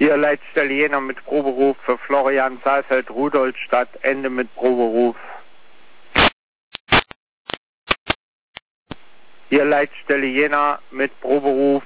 Hier Leitstelle Jena mit Proberuf für Florian Saalfeld, Rudolstadt, Ende mit Proberuf. Hier Leitstelle Jena mit Proberuf.